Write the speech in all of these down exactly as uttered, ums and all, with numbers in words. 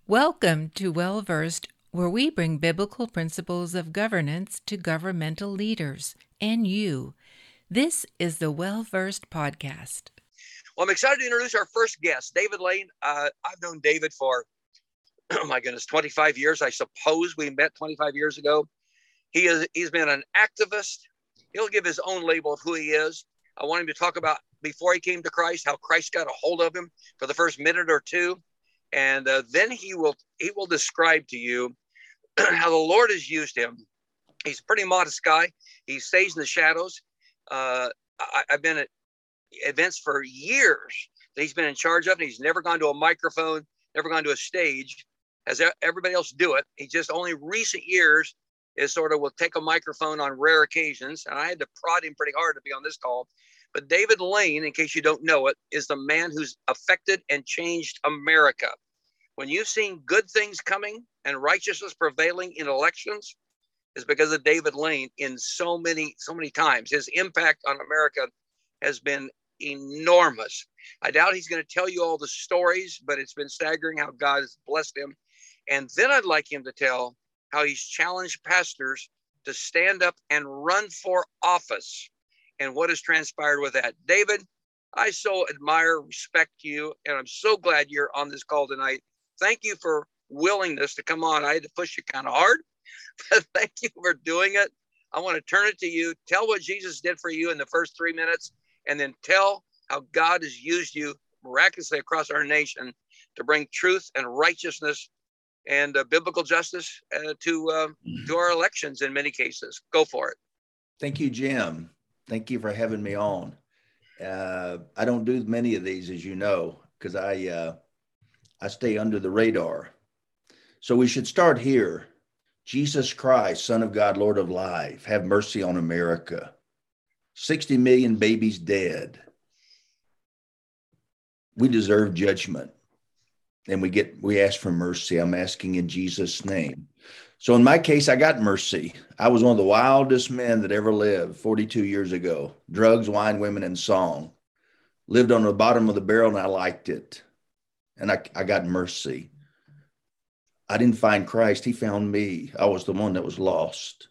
Welcome to Well Versed, where we bring biblical principles of governance to governmental leaders and you. This is the Well Versed podcast. Well, I'm excited to introduce our first guest, David Lane. Uh, I've known David for, oh my goodness, twenty-five years. I suppose we met twenty-five years ago. He is, he's been an activist. He'll give his own label of who he is. I want him to talk about before he came to Christ, how Christ got a hold of him for the first minute or two. And uh, then he will he will describe to you how the Lord has used him. He's a pretty modest guy. He stays in the shadows. Uh, I, I've been at events for years that he's been in charge of, and he's never gone to a microphone, never gone to a stage, as everybody else do it. He just only recent years is sort of will take a microphone on rare occasions. And I had to prod him pretty hard to be on this call. But David Lane, in case you don't know it, is the man who's affected and changed America. When you've seen good things coming and righteousness prevailing in elections, is because of David Lane in so many, so many times. His impact on America has been enormous. I doubt he's going to tell you all the stories, but it's been staggering how God has blessed him. And then I'd like him to tell how he's challenged pastors to stand up and run for office and what has transpired with that. David, I so admire, respect you, and I'm so glad you're on this call tonight. Thank you for willingness to come on. I had to push you kind of hard, but thank you for doing it. I want to turn it to you. Tell what Jesus did for you in the first three minutes, and then tell how God has used you miraculously across our nation to bring truth and righteousness and uh, biblical justice uh, to uh, to our elections in many cases. Go for it. Thank you, Jim. Thank you for having me on. Uh, I don't do many of these, as you know, because I uh, I stay under the radar. So we should start here. Jesus Christ, Son of God, Lord of life, have mercy on America. sixty million babies dead. We deserve judgment. And we get, we ask for mercy. I'm asking in Jesus' name. So in my case, I got mercy. I was one of the wildest men that ever lived forty-two years ago. Drugs, wine, women, and song. Lived on the bottom of the barrel, and I liked it. And I, I got mercy. I didn't find Christ. He found me. I was the one that was lost.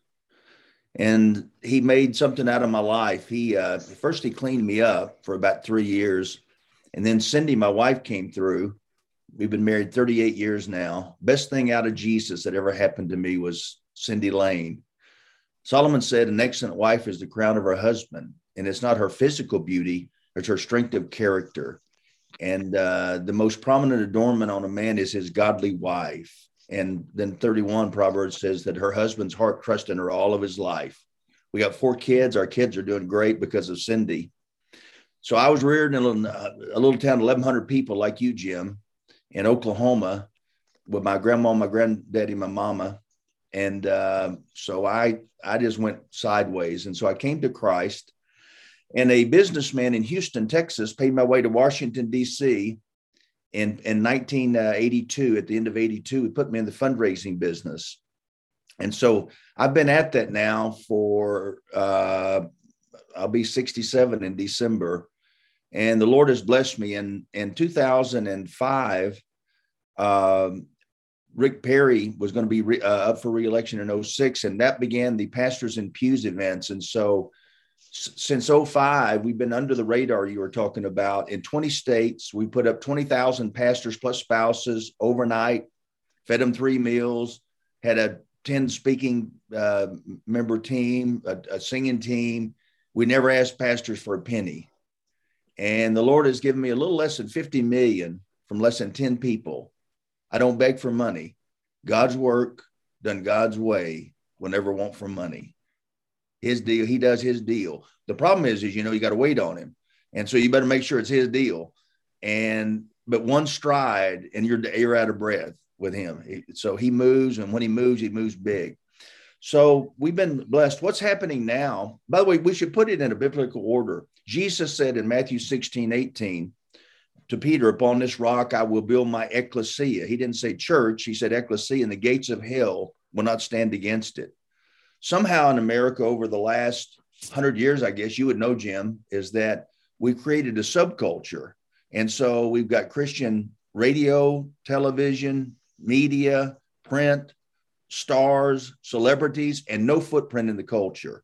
And he made something out of my life. He uh, first, he cleaned me up for about three years. And then Cindy, my wife, came through. We've been married thirty-eight years now. Best thing out of Jesus that ever happened to me was Cindy Lane. Solomon said an excellent wife is the crown of her husband, and it's not her physical beauty, it's her strength of character. And uh, the most prominent adornment on a man is his godly wife. And then thirty-one Proverbs says that her husband's heart trusted in her all of his life. We got four kids. Our kids are doing great because of Cindy. So I was reared in a little, uh, a little town, eleven hundred people like you, Jim, in Oklahoma with my grandma, my granddaddy, my mama. And uh, so I, I just went sideways. And so I came to Christ, and a businessman in Houston, Texas, paid my way to Washington, D C in, in nineteen eighty-two. At the end of eighty-two, he put me in the fundraising business. And so I've been at that now for, uh, I'll be sixty-seven in December. And the Lord has blessed me. In, in two thousand five, um, Rick Perry was going to be re, uh, up for reelection in oh six, and that began the Pastors in Pews events. And so s- since oh five, we've been under the radar you were talking about in twenty states. We put up twenty thousand pastors plus spouses overnight, fed them three meals, had a ten speaking uh, member team, a, a singing team. We never asked pastors for a penny. And the Lord has given me a little less than fifty million from less than ten people. I don't beg for money. God's work done God's way will never want for money. His deal, he does his deal. The problem is, is, you know, you got to wait on him. And so you better make sure it's his deal. And, but one stride and you're, you're out of breath with him. So he moves, and when he moves, he moves big. So we've been blessed. What's happening now? By the way, we should put it in a biblical order. Jesus said in Matthew sixteen, eighteen to Peter, upon this rock, I will build my ecclesia. He didn't say church. He said ecclesia, and the gates of hell will not stand against it. Somehow in America over the last hundred years, I guess you would know, Jim, is that we created a subculture. And so we've got Christian radio, television, media, print, stars, celebrities, and no footprint in the culture.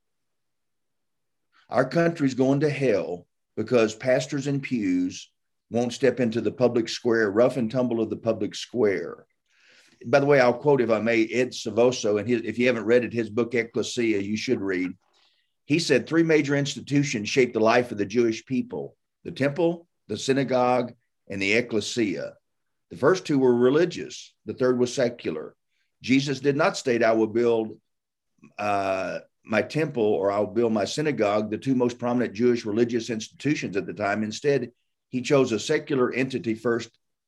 Our country's going to hell because pastors in pews won't step into the public square, rough and tumble of the public square. By the way, I'll quote, if I may, Ed Savoso, and his, if you haven't read it, his book, Ecclesia, you should read. He said three major institutions shaped the life of the Jewish people: the temple, the synagogue, and the ecclesia. The first two were religious. The third was secular. Jesus did not state, I will build uh, my temple or I will build my synagogue, the two most prominent Jewish religious institutions at the time. Instead, he chose a secular entity first,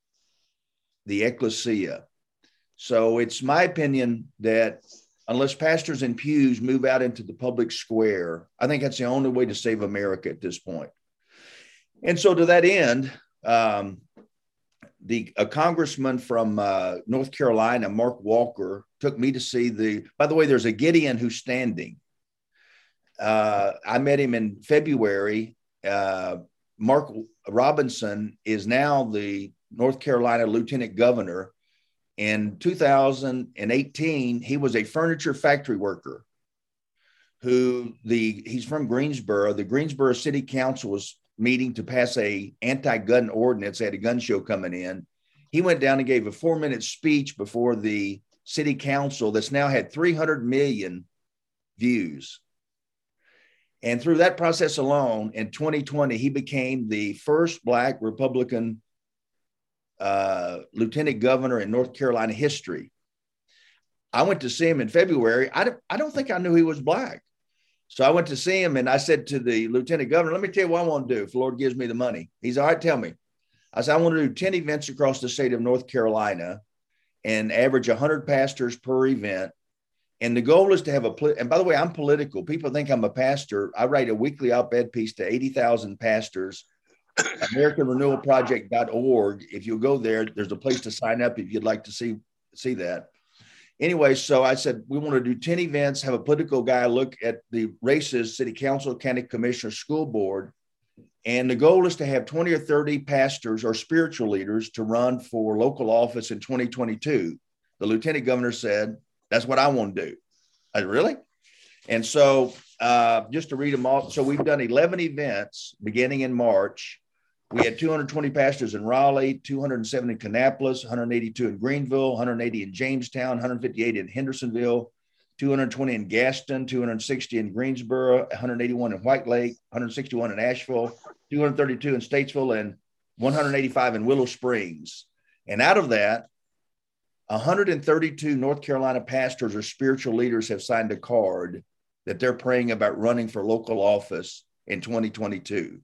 the ecclesia. So it's my opinion that unless pastors in pews move out into the public square, I think that's the only way to save America at this point. And so to that end, um, the a congressman from uh, North Carolina, Mark Walker, took me to see the, by the way, there's a Gideon who's standing. Uh, I met him in February. Uh, Mark Robinson is now the North Carolina Lieutenant Governor. In two thousand eighteen, he was a furniture factory worker who the, he's from Greensboro. The Greensboro City Council was meeting to pass a anti-gun ordinance. They had a gun show coming in. He went down and gave a four minute speech before the city council that's now had three hundred million views. And through that process alone, in twenty twenty, he became the first Black Republican uh, lieutenant governor in North Carolina history. I went to see him in February. I don't, I don't think I knew he was Black. So I went to see him and I said to the lieutenant governor, let me tell you what I want to do if the Lord gives me the money. He's all right, tell me. I said, I want to do ten events across the state of North Carolina and average one hundred pastors per event. And the goal is to have a, and by the way, I'm political. People think I'm a pastor. I write a weekly op-ed piece to eighty thousand pastors, American Renewal Project dot org. If you go there, there's a place to sign up if you'd like to see, see that. Anyway, so I said, we want to do ten events, have a political guy look at the races, city council, county commissioner, school board. And the goal is to have twenty or thirty pastors or spiritual leaders to run for local office in twenty twenty-two. The lieutenant governor said, that's what I want to do. I said, really? And so uh, just to read them off. So we've done eleven events beginning in March. We had two hundred twenty pastors in Raleigh, two hundred seven in Kannapolis, one hundred eighty-two in Greenville, one hundred eighty in Jamestown, one hundred fifty-eight in Hendersonville, two hundred twenty in Gaston, two hundred sixty in Greensboro, one hundred eighty-one in White Lake, one hundred sixty-one in Asheville, two hundred thirty-two in Statesville, and one hundred eighty-five in Willow Springs. And out of that, one hundred thirty-two North Carolina pastors or spiritual leaders have signed a card that they're praying about running for local office in twenty twenty-two.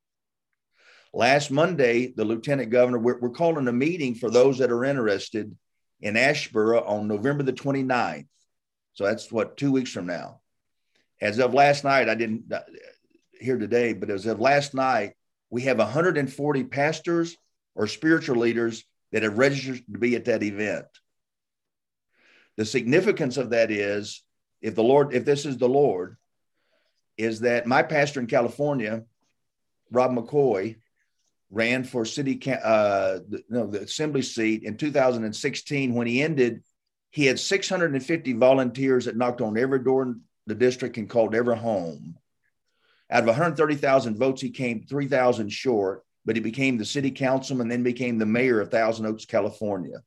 Last Monday, the lieutenant governor, we're, we're calling a meeting for those that are interested in Asheboro on November the twenty-ninth. So that's what, two weeks from now. As of last night, I didn't uh, hear today, but as of last night, we have one hundred forty pastors or spiritual leaders that have registered to be at that event. The significance of that is, if the Lord, if this is the Lord, is that my pastor in California, Rob McCoy, ran for city, uh, the, no, the assembly seat in two thousand sixteen. When he ended, he had six hundred fifty volunteers that knocked on every door in the district and called every home. Out of one hundred thirty thousand votes, he came three thousand short, but he became the city councilman, then became the mayor of Thousand Oaks, California.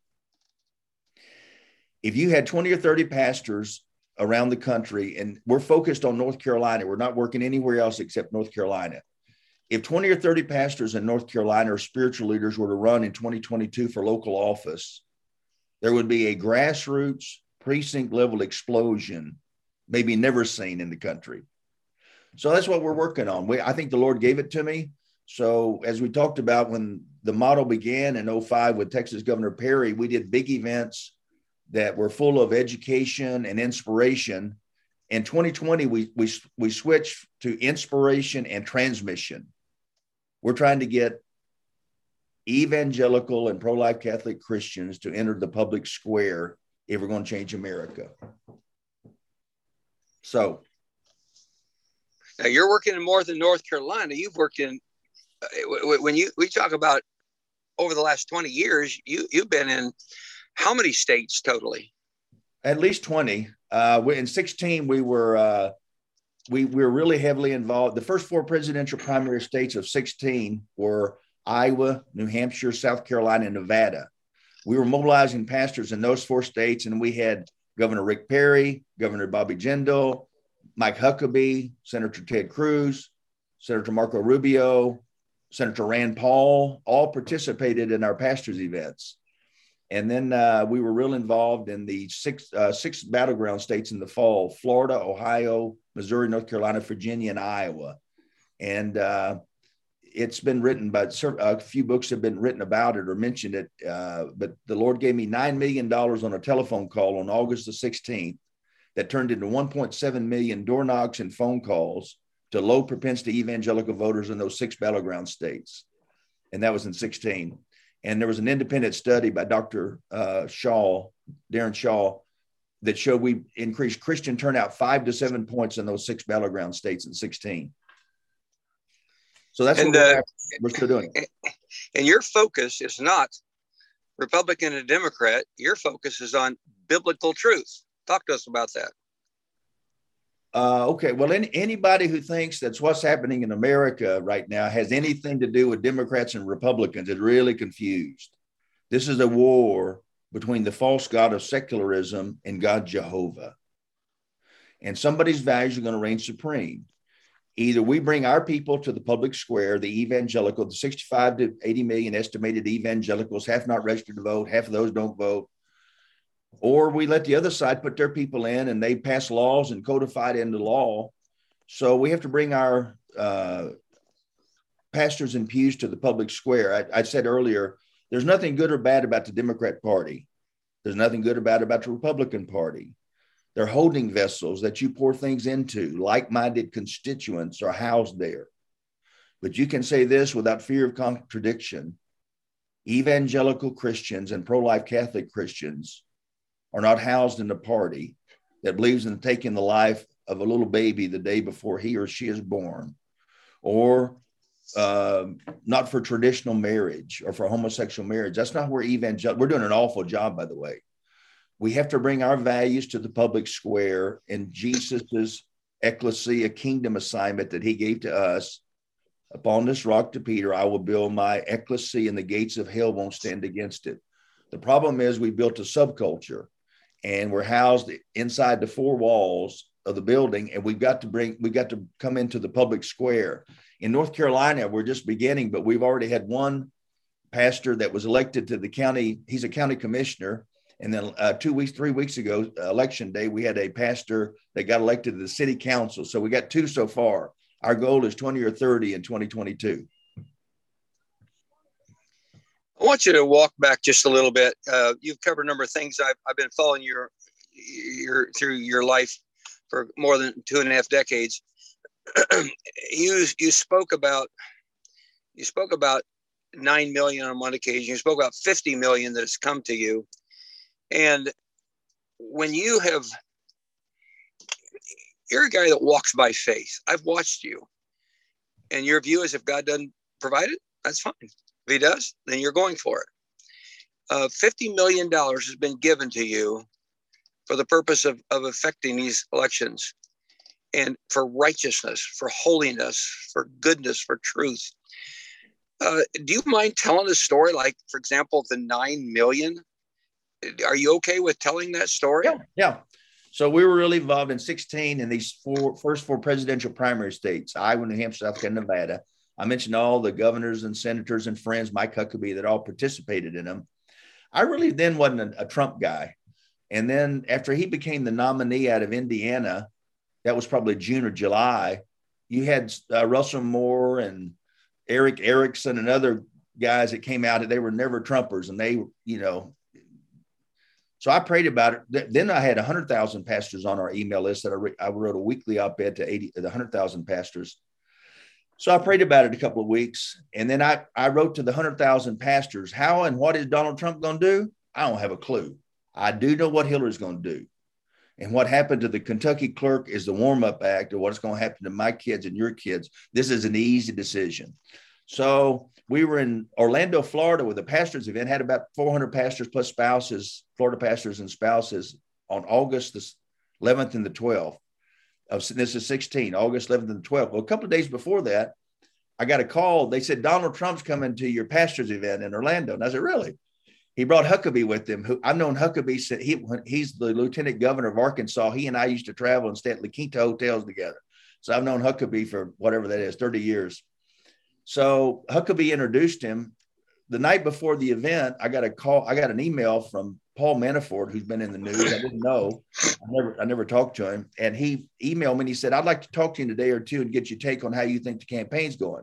If you had twenty or thirty pastors around the country, and we're focused on North Carolina, we're not working anywhere else except North Carolina. If twenty or thirty pastors in North Carolina or spiritual leaders were to run in twenty twenty-two for local office, there would be a grassroots precinct level explosion, maybe never seen in the country. So that's what we're working on. We, I think the Lord gave it to me. So as we talked about when the model began in oh five with Texas Governor Perry, we did big events that were full of education and inspiration. In twenty twenty, we, we, we switched to inspiration and transmission. We're trying to get evangelical and pro-life Catholic Christians to enter the public square if we're going to change America. So. Now you're working in more than North Carolina. You've worked in, when you, we talk about over the last twenty years, you, you've been in How many states totally? At least twenty. Uh, in sixteen, we were uh, we, we were really heavily involved. The first four presidential primary states of sixteen were Iowa, New Hampshire, South Carolina, and Nevada. We were mobilizing pastors in those four states, and we had Governor Rick Perry, Governor Bobby Jindal, Mike Huckabee, Senator Ted Cruz, Senator Marco Rubio, Senator Rand Paul, all participated in our pastors' events. And then uh, we were real involved in the six uh, six battleground states in the fall: Florida, Ohio, Missouri, North Carolina, Virginia, and Iowa. And uh, it's been written, but a few books have been written about it or mentioned it. Uh, but the Lord gave me nine million dollars on a telephone call on August the sixteenth that turned into one point seven million door knocks and phone calls to low propensity evangelical voters in those six battleground states. And that was in sixteen. And there was an independent study by Doctor Uh, Shaw, Darren Shaw, that showed we increased Christian turnout five to seven points in those six battleground states in sixteen. So that's and, what we're, uh, we're still doing. And your focus is not Republican and Democrat. Your focus is on biblical truth. Talk to us about that. Uh, okay. Well, any, anybody who thinks that's what's happening in America right now has anything to do with Democrats and Republicans is really confused. This is a war between the false God of secularism and God Jehovah. And somebody's values are going to reign supreme. Either we bring our people to the public square, the evangelical, the sixty-five to eighty million estimated evangelicals, half not registered to vote, half of those don't vote, or we let the other side put their people in and they pass laws and codify it into law. So we have to bring our uh, pastors and pews to the public square. I, I said earlier, there's nothing good or bad about the Democrat Party. There's nothing good about about the Republican Party. They're holding vessels that you pour things into. Like-minded constituents are housed there. But you can say this without fear of contradiction. Evangelical Christians and pro-life Catholic Christians are not housed in a party that believes in taking the life of a little baby the day before he or she is born, or uh, not for traditional marriage or for homosexual marriage. That's not where evangelical, we're doing an awful job, by the way. We have to bring our values to the public square in Jesus's ecclesia kingdom assignment that he gave to us. Upon this rock to Peter, I will build my ecclesia and the gates of hell won't stand against it. The problem is we built a subculture and we're housed inside the four walls of the building. And we've got to bring, we've got to come into the public square. In North Carolina, we're just beginning, but we've already had one pastor that was elected to the county. He's a county commissioner. And then uh, two weeks, three weeks ago, uh, election day, we had a pastor that got elected to the city council. So we got two so far. Our goal is twenty or thirty in twenty twenty-two. I want you to walk back just a little bit. Uh, you've covered a number of things. I've, I've been following your, your through your life for more than two and a half decades. you you spoke about you spoke about nine million on one occasion. You spoke about fifty million that has come to you. And when you have, you're a guy that walks by faith. I've watched you. And your view is if God doesn't provide it, that's fine. If he does, then you're going for it. Uh, fifty million dollars has been given to you for the purpose of, of affecting these elections and for righteousness, for holiness, for goodness, for truth. Uh, do you mind telling a story like, for example, the nine million? Are you okay with telling that story? Yeah, yeah. So we were really involved in sixteen in these four first four presidential primary states, Iowa, New Hampshire, South Carolina, Nevada. I mentioned all the governors and senators and friends, Mike Huckabee, that all participated in them. I really then wasn't a, a Trump guy. And then after he became the nominee out of Indiana, that was probably June or July, you had uh, Russell Moore and Eric Erickson and other guys that came out, and they were never Trumpers. And they, you know, so I prayed about it. Then I had one hundred thousand pastors on our email list that I, re- I wrote a weekly op-ed to eighty, the one hundred thousand pastors. So I prayed about it a couple of weeks. And then I, I wrote to the one hundred thousand pastors, how and what is Donald Trump going to do? I don't have a clue. I do know what Hillary's going to do. And what happened to the Kentucky clerk is the warm-up act of what's going to happen to my kids and your kids. This is an easy decision. So we were in Orlando, Florida with a pastors event, had about four hundred pastors plus spouses, Florida pastors and spouses on August the eleventh and the twelfth. Of, this is sixteen, August eleventh and the twelfth. Well, a couple of days before that, I got a call. They said, Donald Trump's coming to your pastors event in Orlando. And I said, really? He brought Huckabee with him. Who I've known Huckabee since he, he's the lieutenant governor of Arkansas. He and I used to travel and stay at La Quinta hotels together. So I've known Huckabee for whatever that is, thirty years. So Huckabee introduced him. The night before the event, I got a call. I got an email from Paul Manafort, who's been in the news. I didn't know. I never, I never talked to him. And he emailed me and he said, I'd like to talk to you in a day or two and get your take on how you think the campaign's going.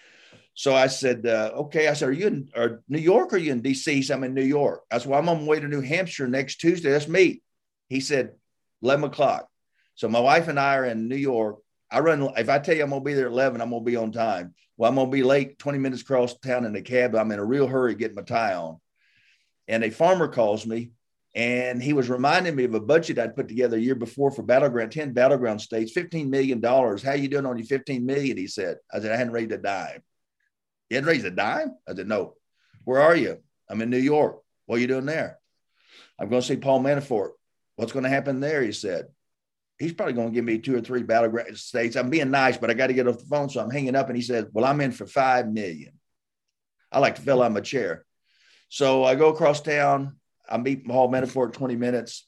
So I said, uh, okay. I said, are you in or New York or are you in D C? He said, I'm in New York. I said, well, I'm on my way to New Hampshire next Tuesday. Let's meet. He said, eleven o'clock. So my wife and I are in New York. I run, if I tell you I'm going to be there at eleven, I'm going to be on time. Well, I'm going to be late, twenty minutes across town in a cab. I'm in a real hurry getting my tie on. And a farmer calls me and he was reminding me of a budget I'd put together a year before for battleground, ten battleground states, fifteen million dollars. How you doing on your fifteen million? He said. I said, I hadn't raised a dime. You hadn't raised a dime? I said, no. Where are you? I'm in New York. What are you doing there? I'm going to see Paul Manafort. What's going to happen there? He said. He's probably going to give me two or three battleground states. I'm being nice, but I got to get off the phone. So I'm hanging up and he said, well, I'm in for five million. I like to fell out of my chair. So I go across town. I meet Paul Manafort twenty minutes.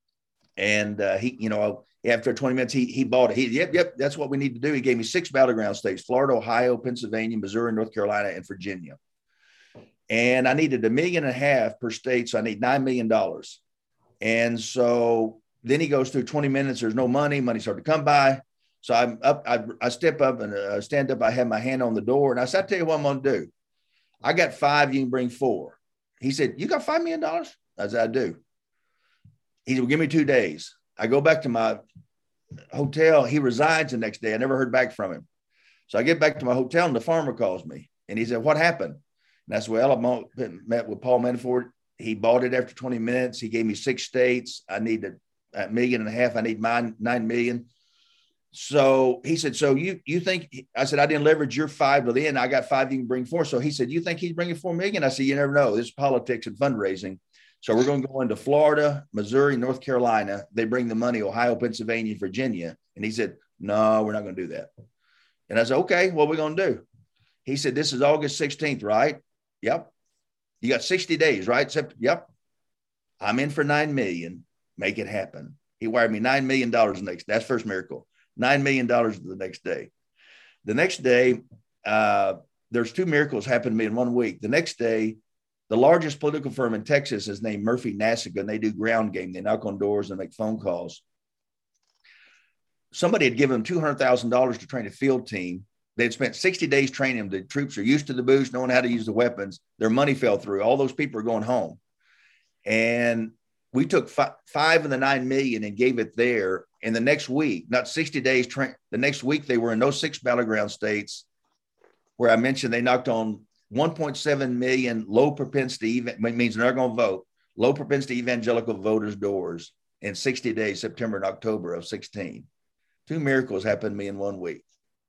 And uh, he, you know, after twenty minutes, he, he bought it. He, yep, yep, that's what we need to do. He gave me six battleground states, Florida, Ohio, Pennsylvania, Missouri, North Carolina, and Virginia. And I needed a million and a half per state. So I need nine million dollars. And so then he goes through twenty minutes. There's no money. Money started to come by. So I'm up. I, I step up and uh, stand up. I have my hand on the door. And I said, I tell you what I'm going to do. I got five. You can bring four. He said, you got five million dollars? I said, I do. He said, well, give me two days. I go back to my hotel. He resigns the next day. I never heard back from him. So I get back to my hotel and the farmer calls me. And he said, what happened? And I said, well, I met with Paul Manafort. He bought it after twenty minutes. He gave me six states. I need a, a million and a half. I need nine, nine million. So he said, so you, you think, I said, I didn't leverage your five to the end. I got five, you can bring four. So he said, you think he's bringing four million? I said, you never know. This is politics and fundraising. So we're going to go into Florida, Missouri, North Carolina. They bring the money, Ohio, Pennsylvania, Virginia. And he said, no, we're not going to do that. And I said, okay, what are we going to do? He said, this is August sixteenth, right? Yep. You got sixty days, right? Except, yep. I'm in for nine million. Make it happen. He wired me nine million dollars the next. That's first miracle. nine million dollars the next day. The next day, uh, there's two miracles happened to me in one week. The next day, the largest political firm in Texas is named Murphy Nasica, and they do ground game. They knock on doors and make phone calls. Somebody had given them two hundred thousand dollars to train a field team. They'd spent sixty days training them. The troops are used to the boots, knowing how to use the weapons. Their money fell through. All those people are going home. And we took fi- five of the nine million and gave it there. And the next week, not sixty days, tra- the next week, they were in those six battleground states where I mentioned they knocked on one point seven million low propensity, even means they're not going to vote, low propensity evangelical voters' doors in sixty days, September and October of sixteen. Two miracles happened to me in one week.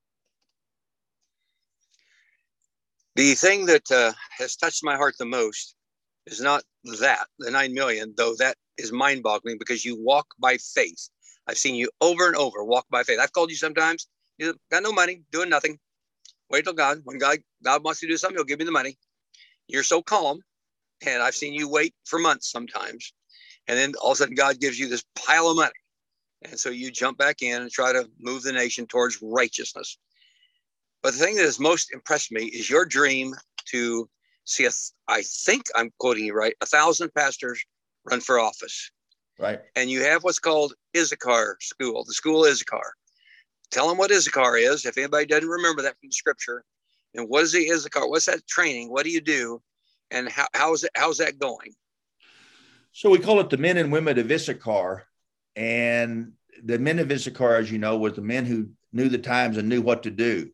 The thing that uh, has touched my heart the most is not that, the nine million, though that is mind boggling because you walk by faith. I've seen you over and over walk by faith. I've called you sometimes. You got no money, doing nothing. Wait till God. When God, God wants to do something, he'll give you the money. You're so calm. And I've seen you wait for months sometimes. And then all of a sudden God gives you this pile of money. And so you jump back in and try to move the nation towards righteousness. But the thing that has most impressed me is your dream to see, a, I think I'm quoting you right, a thousand pastors run for office. Right. And you have what's called Issachar School, the school Issachar. Tell them what Issachar is, if anybody doesn't remember that from the scripture. And what is the Issachar? What's that training? What do you do? And how, how's it, how's that going? So we call it the men and women of Issachar. And the men of Issachar, as you know, was the men who knew the times and knew what to do.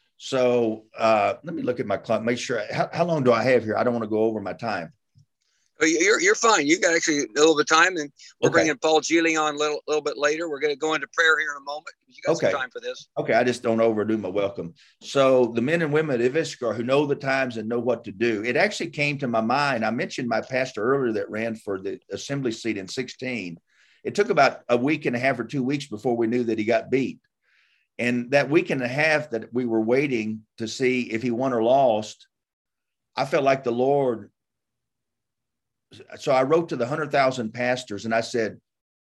So uh, let me look at my clock, make sure. How, how long do I have here? I don't want to go over my time. You're you're fine. You got actually a little bit of time, and we're Okay. bringing Paul Geely on a little, little bit later. We're going to go into prayer here in a moment. You got Okay. some time for this. Okay, I just don't overdo my welcome. So the men and women of Issachar who know the times and know what to do, it actually came to my mind. I mentioned my pastor earlier that ran for the assembly seat in sixteen. It took about a week and a half or two weeks before we knew that he got beat. And that week and a half that we were waiting to see if he won or lost, I felt like the Lord. So I wrote to the one hundred thousand pastors and I said,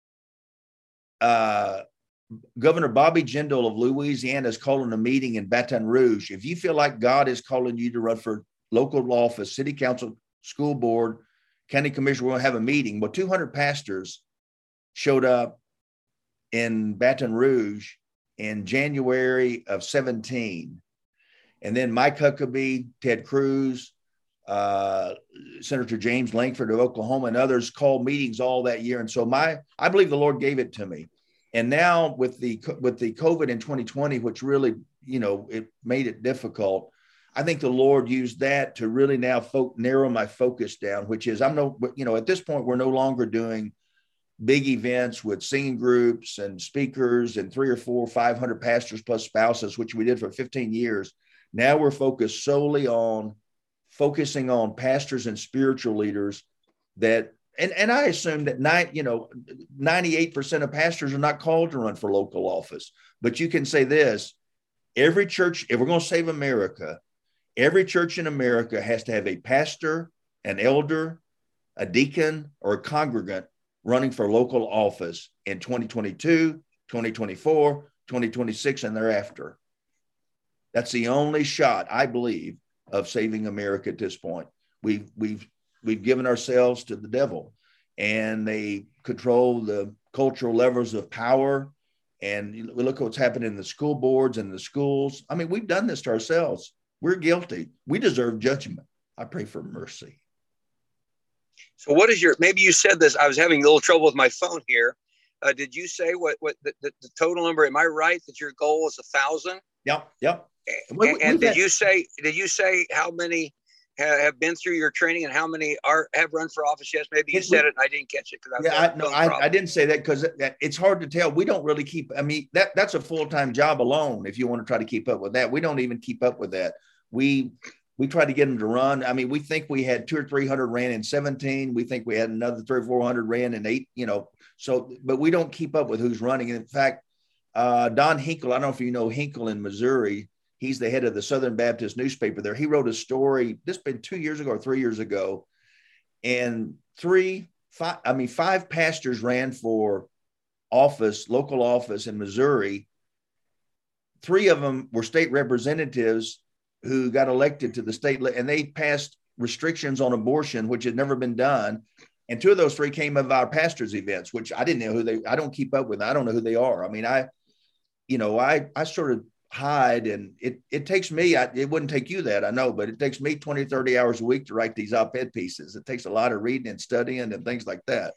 uh, Governor Bobby Jindal of Louisiana is calling a meeting in Baton Rouge. If you feel like God is calling you to run for local office, city council, school board, county commission, we're going to have a meeting. Well, two hundred pastors showed up in Baton Rouge in January of seventeen. And then Mike Huckabee, Ted Cruz, uh, Senator James Lankford of Oklahoma, and others called meetings all that year. And so my, I believe the Lord gave it to me. And now with the with the COVID in twenty twenty, which really, you know, it made it difficult, I think the Lord used that to really now fo- narrow my focus down, which is I'm no, you know, at this point, we're no longer doing big events with singing groups and speakers and three or four, five hundred pastors plus spouses, which we did for fifteen years. Now we're focused solely on focusing on pastors and spiritual leaders that And and I assume that nine, you know, ninety-eight percent of pastors are not called to run for local office. But you can say this: every church, if we're going to save America, every church in America has to have a pastor, an elder, a deacon, or a congregant running for local office in twenty twenty-two, twenty twenty-four, twenty twenty-six, and thereafter. That's the only shot, I believe, of saving America at this point. We've we've We've given ourselves to the devil, and they control the cultural levers of power. And we look at what's happened in the school boards and the schools. I mean, we've done this to ourselves. We're guilty. We deserve judgment. I pray for mercy. So what is your, maybe you said this, I was having a little trouble with my phone here. Uh, did you say what, what the, the, the total number? Am I right that your goal is a thousand? Yep. Yep. We, and and did had, you say, did you say how many have been through your training and how many are have run for office? Yes, maybe you said it and I didn't catch it. because yeah, I, no, I, I didn't say that because it's hard to tell. We don't really keep, I mean, that that's a full-time job alone. If you want to try to keep up with that, we don't even keep up with that. We, we try to get them to run. I mean, we think we had two or three hundred ran in seventeen. We think we had another three or four hundred ran in eight, you know, so, but we don't keep up with who's running. And in fact, uh, Don Hinkle, I don't know if you know Hinkle in Missouri. He's the head of the Southern Baptist newspaper there. He wrote a story, this has been two years ago or three years ago. And three, five, I mean, five pastors ran for office, local office in Missouri. Three of them were state representatives who got elected to the state, and they passed restrictions on abortion, which had never been done. And two of those three came of our pastors' events, which I didn't know who they, I don't keep up with. I don't know who they are. I mean, I, you know, I, I sort of hide, and it it takes me, I, it wouldn't take you that, I know, but it takes me twenty, thirty hours a week to write these op-ed pieces. It takes a lot of reading and studying and things like that.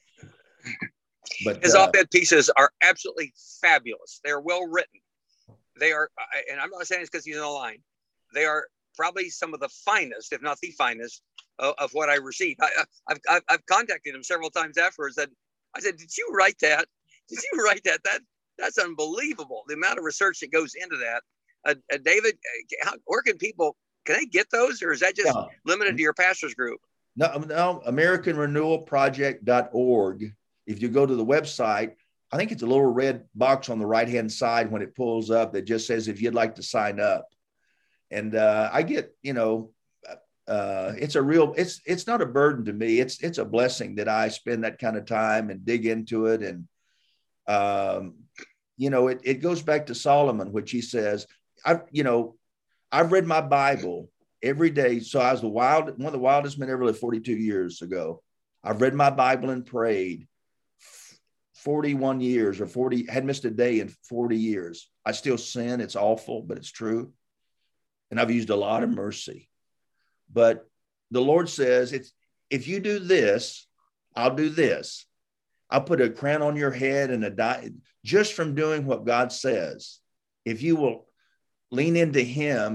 But his uh, op-ed pieces are absolutely fabulous. They're well written. They are, and I'm not saying it's because he's on the line. They are probably some of the finest, if not the finest, of, of what I received. I, I've, I've I've contacted him several times afterwards. And I said, "Did you write that? Did you write that? That That's unbelievable. The amount of research that goes into that." Uh, uh, David, uh, how, where can people, can they get those, or is that just yeah. limited to your pastor's group? No, no, American Renewal Project dot org. If you go to the website, I think it's a little red box on the right-hand side when it pulls up that just says if you'd like to sign up. And uh, I get, you know, uh, it's a real, it's it's not a burden to me. It's it's a blessing that I spend that kind of time and dig into it. And um, you know, it, it goes back to Solomon, which he says, I've, you know, I've read my Bible every day. So I was the wild, one of the wildest men ever lived forty-two years ago. I've read my Bible and prayed forty-one years or forty, had missed a day in forty years. I still sin. It's awful, but it's true. And I've used a lot of mercy. But the Lord says, it's, if you do this, I'll do this. I'll put a crown on your head and a die just from doing what God says. If you will lean into him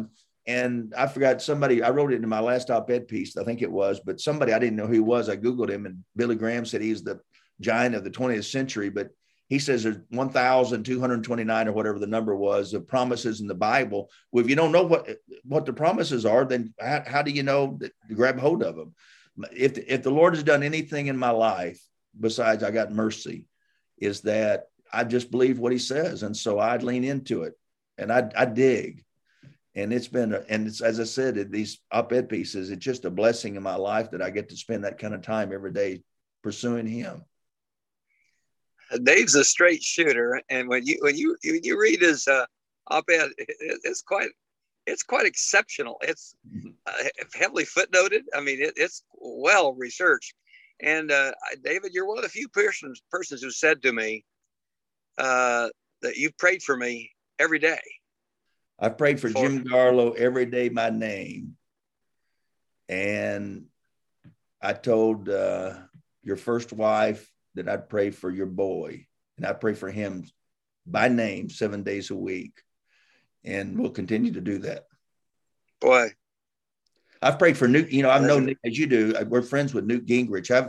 And I forgot somebody, I wrote it in my last op-ed piece, I think it was, but somebody, I didn't know who he was. I Googled him, and Billy Graham said he's the giant of the twentieth century, but he says there's one thousand two hundred twenty-nine or whatever the number was of promises in the Bible. Well, if you don't know what, what the promises are, then how, how do you know that to grab hold of them? If the, if the Lord has done anything in my life, besides I got mercy, is that I just believe what he says. And so I lean into it, and I, I dig. And it's been, and it's, as I said, in these op-ed pieces, it's just a blessing in my life that I get to spend that kind of time every day pursuing him. Dave's a straight shooter, and when you when you when you read his uh, op-ed, it, it's quite it's quite exceptional. It's uh, heavily footnoted. I mean, it, it's well researched. And uh, David, you're one of the few persons persons who said to me uh, that you've prayed for me every day. I've prayed for, for Jim Garlow every day by name. And I told uh, your first wife that I'd pray for your boy. And I pray for him by name seven days a week. And we'll continue to do that. Boy. I've prayed for Newt. You know, I've known, as you do, we're friends with Newt Gingrich. I've,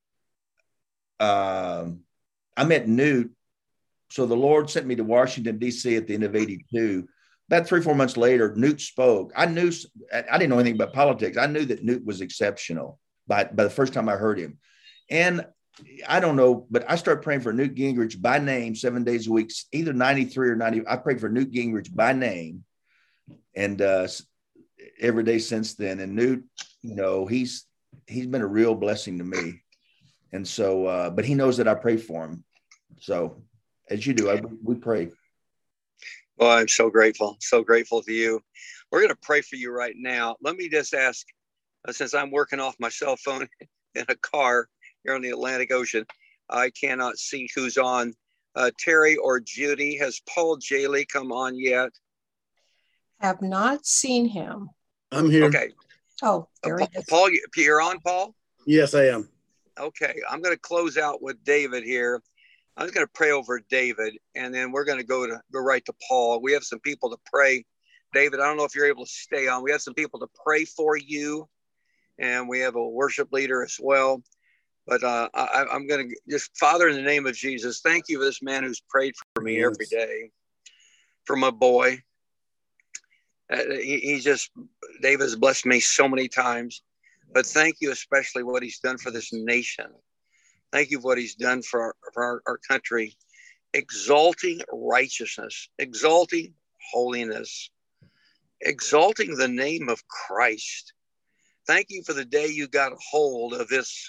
uh, I met Newt. So the Lord sent me to Washington, D C at the end of eighty-two. About three, four months later, Newt spoke. I knew, I didn't know anything about politics. I knew that Newt was exceptional by, by the first time I heard him. And I don't know, but I started praying for Newt Gingrich by name seven days a week, either ninety-three or ninety. I prayed for Newt Gingrich by name. And uh, every day since then. And Newt, you know, he's, he's been a real blessing to me. And so, uh, but he knows that I pray for him. So as you do, I, we pray. Well, I'm so grateful, so grateful to you. We're going to pray for you right now. Let me just ask, uh, since I'm working off my cell phone in a car here on the Atlantic Ocean, I cannot see who's on. Uh, Terry or Judy, has Paul Jaley come on yet? Have not seen him. I'm here. Okay. Oh, there uh, he is. Paul, you're on, Paul? Yes, I am. Okay. I'm going to close out with David here. I'm going to pray over David, and then we're going to go to go right to Paul. We have some people to pray. David, I don't know if you're able to stay on. We have some people to pray for you, and we have a worship leader as well. But uh, I, I'm going to just, Father, in the name of Jesus, thank you for this man who's prayed for me yes. every day, for my boy. Uh, he, he just, David has blessed me so many times, but thank you especially what he's done for this nation. Thank you for what he's done for our, for our, our country, exalting righteousness, exalting holiness, exalting the name of Christ. Thank you for the day you got a hold of this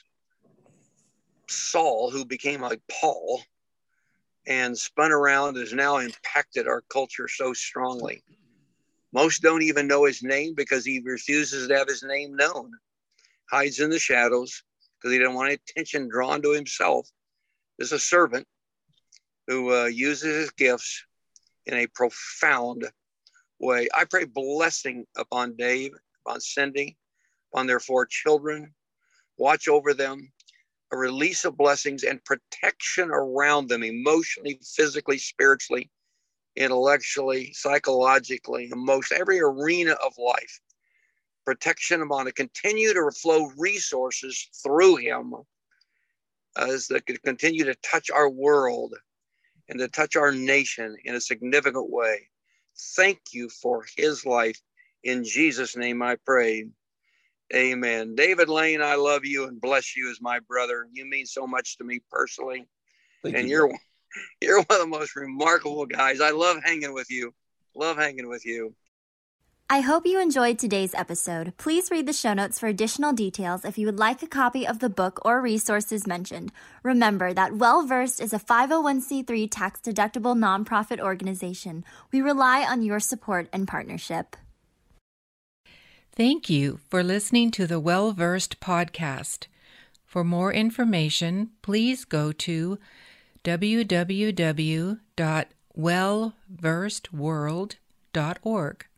Saul who became like Paul and spun around, has now impacted our culture so strongly. Most don't even know his name because he refuses to have his name known, hides in the shadows because he didn't want any attention drawn to himself. Is a servant who uh, uses his gifts in a profound way. I pray blessing upon Dave, upon Cindy, upon their four children. Watch over them, a release of blessings and protection around them emotionally, physically, spiritually, intellectually, psychologically, emotionally, every arena of life. Protection upon to continue to flow resources through him as they could continue to touch our world and to touch our nation in a significant way. Thank you for his life. In Jesus' name I pray. Amen. David Lane, I love you and bless you as my brother. You mean so much to me personally. Thank and you, you're man. you're one of the most remarkable guys. I love hanging with you. Love hanging with you. I hope you enjoyed today's episode. Please read the show notes for additional details if you would like a copy of the book or resources mentioned. Remember that Well Versed is a five oh one c three tax-deductible nonprofit organization. We rely on your support and partnership. Thank you for listening to the Well Versed podcast. For more information, please go to w w w dot well versed world dot org.